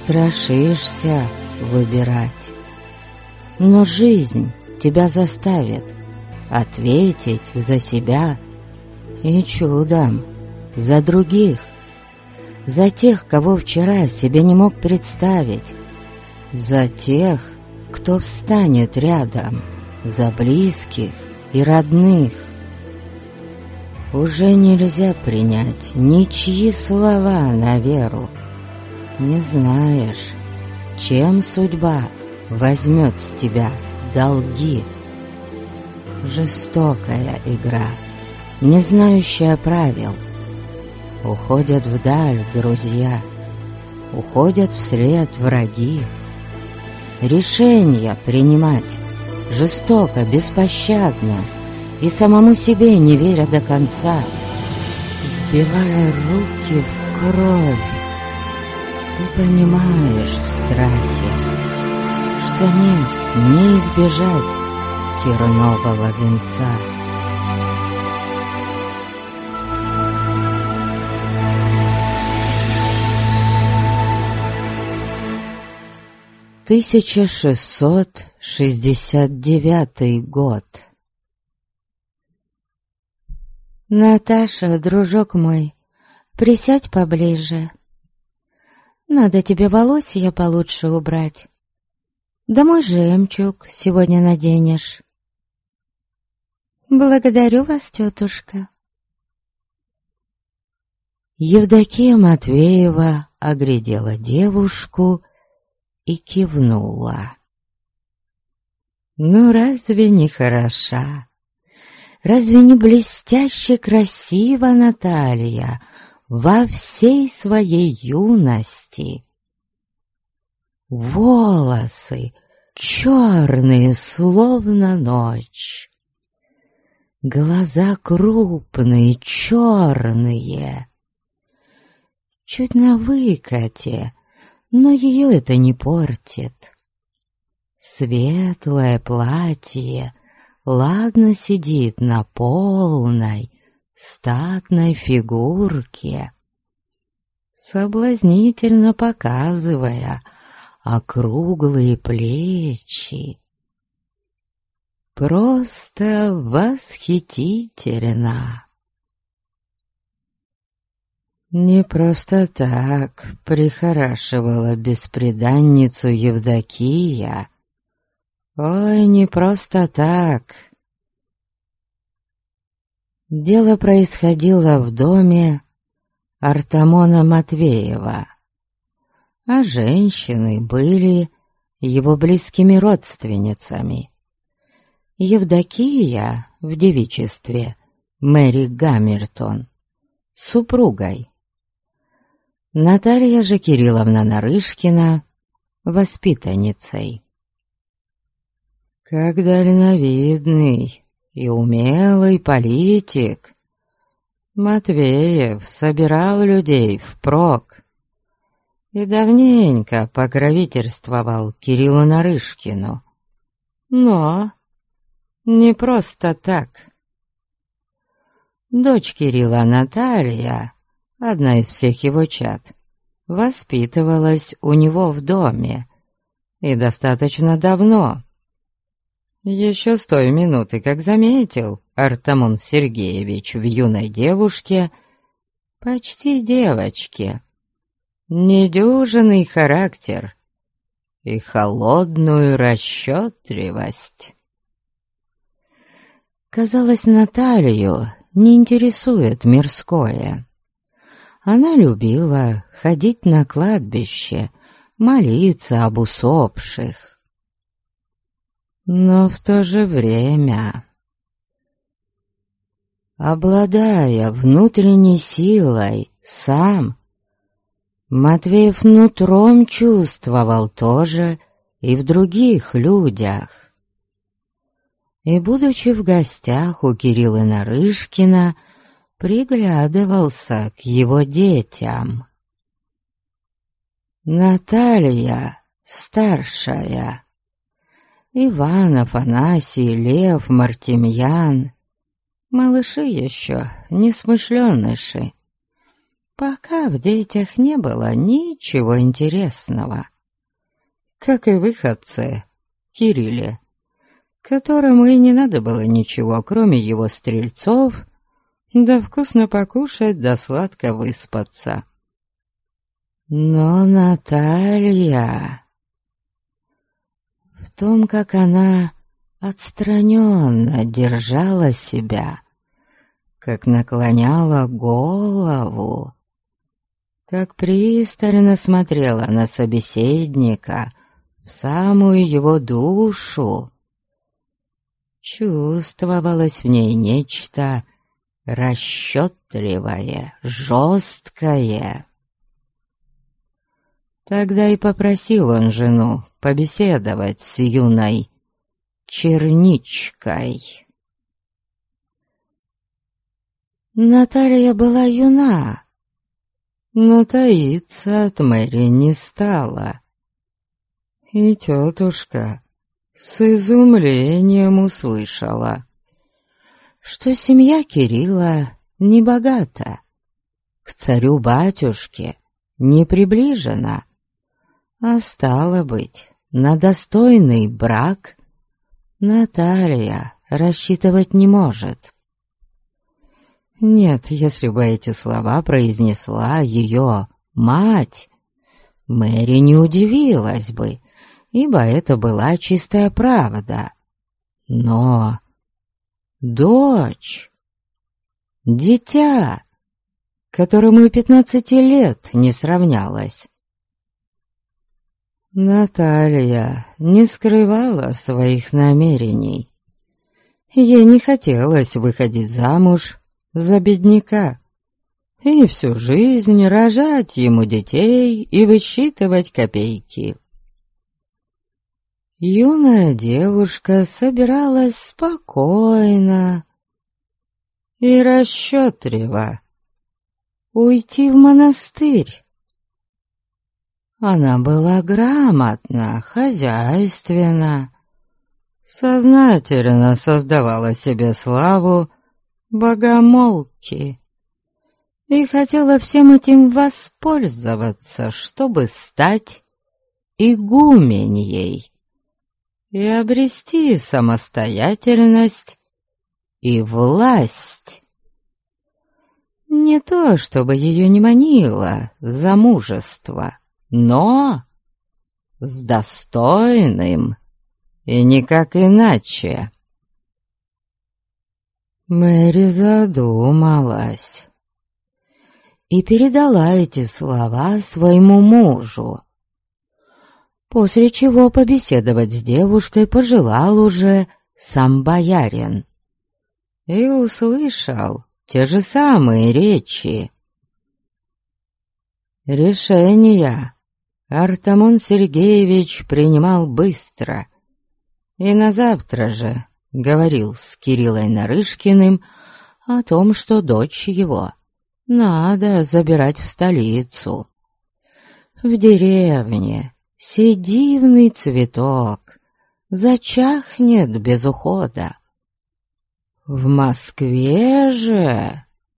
страшишься выбирать. Но жизнь тебя заставит ответить за себя и чудом за других, за тех, кого вчера себе не мог представить, за тех, кто встанет рядом, за близких и родных. Уже нельзя принять ничьи слова на веру. Не знаешь, чем судьба возьмет с тебя долги. Жестокая игра, не знающая правил. Уходят вдаль друзья, уходят вслед враги. Решения принимать жестоко, беспощадно и самому себе не веря до конца, сбивая руки в кровь. Ты понимаешь в страхе, что нет, не избежать тернового венца. «1669 год. Наташа, дружок мой, присядь поближе. Надо тебе волосья получше убрать. Да мой жемчуг сегодня наденешь». «Благодарю вас, тетушка». Евдокия Матвеева оглядела девушку и кивнула. «Ну разве не хороша? Разве не блестяще красива Наталья во всей своей юности? Волосы черные, словно ночь, глаза крупные, черные, чуть на выкате, но ее это не портит. Светлое платье ладно сидит на полной, статной фигурке, соблазнительно показывая округлые плечи. Просто восхитительно. Не просто так прихорашивала бесприданницу Евдокия. Ой, не просто так. Дело происходило в доме Артамона Матвеева, а женщины были его близкими родственницами. Евдокия в девичестве Мэри Гамильтон, супругой. Наталья же Кирилловна Нарышкина воспитанницей. Как дальновидный и умелый политик, Матвеев собирал людей впрок и давненько покровительствовал Кириллу Нарышкину. Но не просто так. Дочь Кирилла Наталья, одна из всех его чад, воспитывалась у него в доме, и достаточно давно. Еще с той минуты, как заметил Артамон Сергеевич в юной девушке, почти девочке, недюжинный характер и холодную расчетливость. Казалось, Наталью не интересует мирское. Она любила ходить на кладбище, молиться об усопших. Но в то же время, обладая внутренней силой сам, Матвеев нутром чувствовал то же и в других людях. И, будучи в гостях у Кирилла Нарышкина, приглядывался к его детям. Наталья, старшая, Иван, Афанасий, Лев, Мартемьян, малыши еще, несмышленыши, пока в детях не было ничего интересного. Как и в их отце, Кирилле, которому и не надо было ничего, кроме его стрельцов, да вкусно покушать, да сладко выспаться. Но Наталья... В том, как она отстраненно держала себя, как наклоняла голову, как пристально смотрела на собеседника в самую его душу, чувствовалось в ней нечто расчетливое, жесткое. Тогда и попросил он жену побеседовать с юной черничкой. Наталья была юна, но таиться от Мэри не стала. И тетушка с изумлением услышала, что семья Кирилла не богата, к царю-батюшке не приближена, а стало быть, на достойный брак Наталья рассчитывать не может. Нет, если бы эти слова произнесла ее мать, Мэри не удивилась бы, ибо это была чистая правда. Но дочь, дитя, которому и 15 лет не сравнялось. Наталья не скрывала своих намерений. Ей не хотелось выходить замуж за бедняка и всю жизнь рожать ему детей и высчитывать копейки. Юная девушка собиралась спокойно и расчетливо уйти в монастырь. Она была грамотна, хозяйственна, сознательно создавала себе славу богомолки и хотела всем этим воспользоваться, чтобы стать игуменьей и обрести самостоятельность и власть. Не то, чтобы ее не манило замужество, но с достойным и никак иначе. Мэри задумалась и передала эти слова своему мужу, после чего побеседовать с девушкой пожелал уже сам боярин и услышал те же самые речи. Решения Артамон Сергеевич принимал быстро и на завтра же говорил с Кириллой Нарышкиным о том, что дочь его надо забирать в столицу. В деревне сей дивный цветок зачахнет без ухода. В Москве же